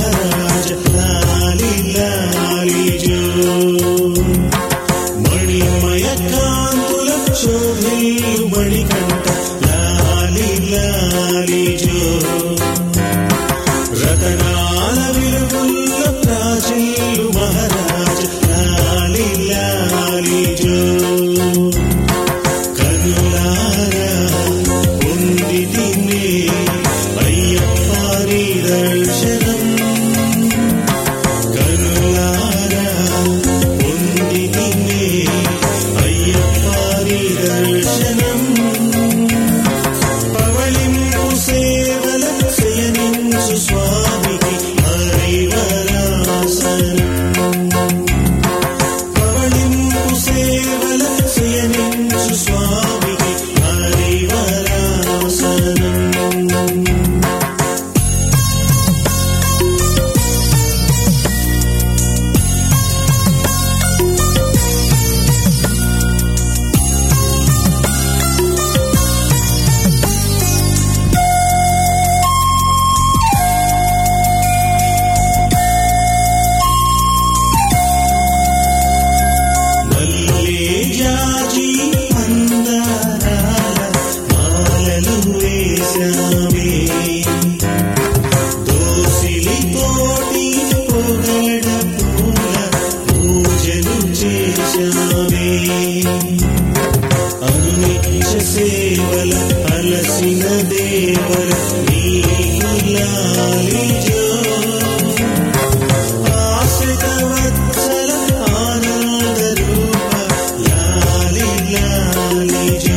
మహారాజ లాలి లాలి జో మణిమయ కాంతుల శోభిల్లు మణికంఠ లాలి లాలి జో రతనాల విలుగుల్ల ప్రాచిల్లు మహారాజ లాలి లాలి జో కనులారా పొందితినే అయ్యప్పని దర్శనం కనులారా పొందితినే అయ్యప్పని దర్శనం పవళింపు సేవల శయనించు స్వామికి హరివరాసనం పవళింపు సేవల శయనించు స్వామికి హరివరాసనం జాజి మందారాల మాలలు వేశామే దోసిలి తోటి పొగడ పూల పూజలు చేశామే అనునిత్య సేవల అలసిన దేవర నీకు లాలి జో ఆశ్రిత వత్సల ఆనంద రూప లాలి లాలి జో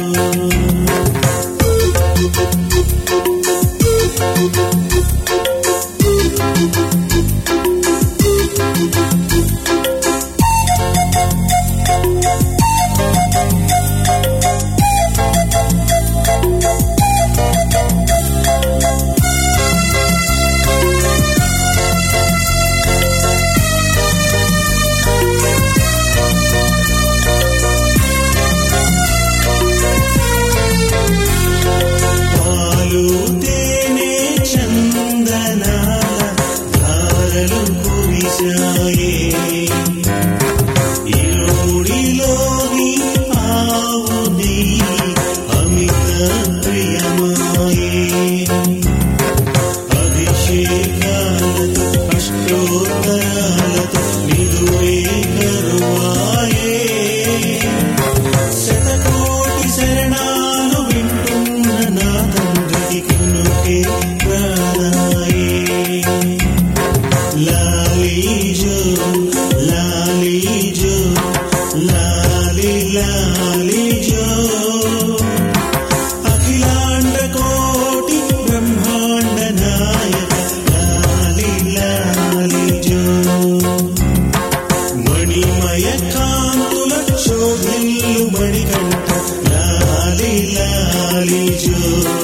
పాలు తేనె చందనాల ధారలు కురిశాయే ఇరుముడిలోని ఆవు నెయ్యి అమిత ప్రియమాయే అభిషేకాలతో అష్టోత్తరాలతో నిదురే కరువాయే శతకోటి శరణాలు వింటున్న నా తండ్రికి కునుకే రాదాయే లాలి జో లాలి జో లాలి లాలి జో అఖిలాండ కోటి బ్రహ్మాండ నాయక లాలి లాలి జో మణిమయ కాంతుల శోభిల్లు మణికంఠ లాలి లాలి జో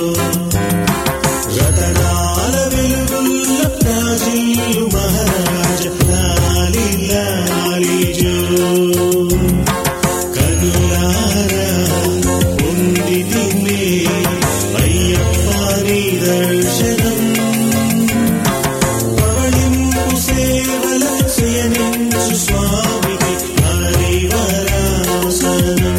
రతనాల వెలుగుల్ల ప్రాచిల్లు మహారాజ లాలి లాలి జో కనులారా పొందితినే అయ్యప్పని దర్శనం పవళింపు సేవల శయనించు స్వామికి హరివరాసనం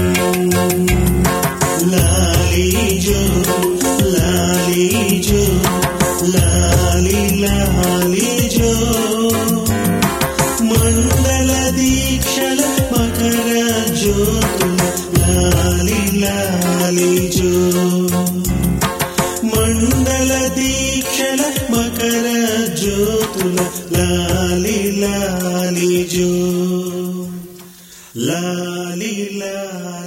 లాలి జో లాలి జో లాలి లాలి జో మండల దీక్షల మకర జ్యోతుల లాలి లాలి జో మండల దీక్షల మకర జ్యోతుల లాలి లాలి జో లాలి లాలి